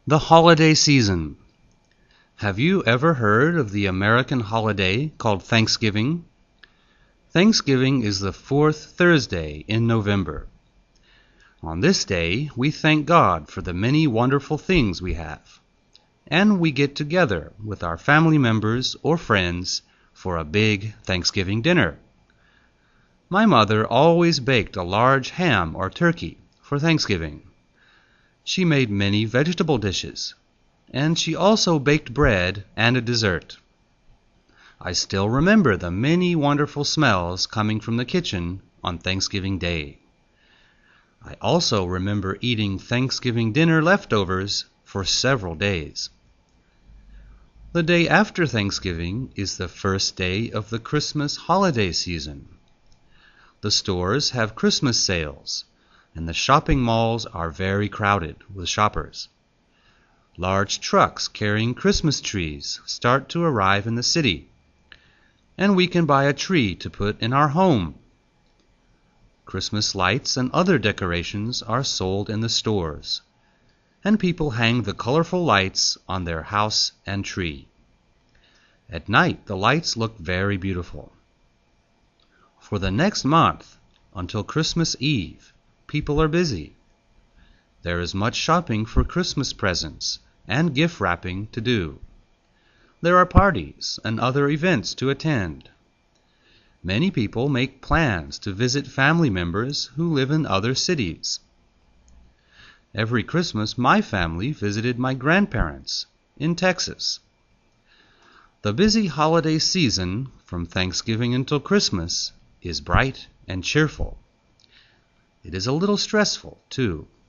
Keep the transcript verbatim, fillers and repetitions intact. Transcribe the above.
The holiday season. Have you ever heard of the American holiday called Thanksgiving? Thanksgiving is the fourth Thursday in November. On this day, we thank God for the many wonderful things we have, and we get together with our family members or friends for a big Thanksgiving dinner. My mother always baked a large ham or turkey for Thanksgiving. She made many vegetable dishes, and she also baked bread and a dessert. I still remember the many wonderful smells coming from the kitchen on Thanksgiving Day. I also remember eating Thanksgiving dinner leftovers for several days. The day after Thanksgiving is the first day of the Christmas holiday season. The stores have Christmas sales, and the shopping malls are very crowded with shoppers. Large trucks carrying Christmas trees start to arrive in the city, and we can buy a tree to put in our home. Christmas lights and other decorations are sold in the stores, and people hang the colorful lights on their house and tree. At night, the lights look very beautiful. For the next month, until Christmas Eve, people are busy. There is much shopping for Christmas presents and gift wrapping to do. There are parties and other events to attend. Many people make plans to visit family members who live in other cities. Every Christmas, my family visited my grandparents in Texas. The busy holiday season from Thanksgiving until Christmas is bright and cheerful. It is a little stressful, too,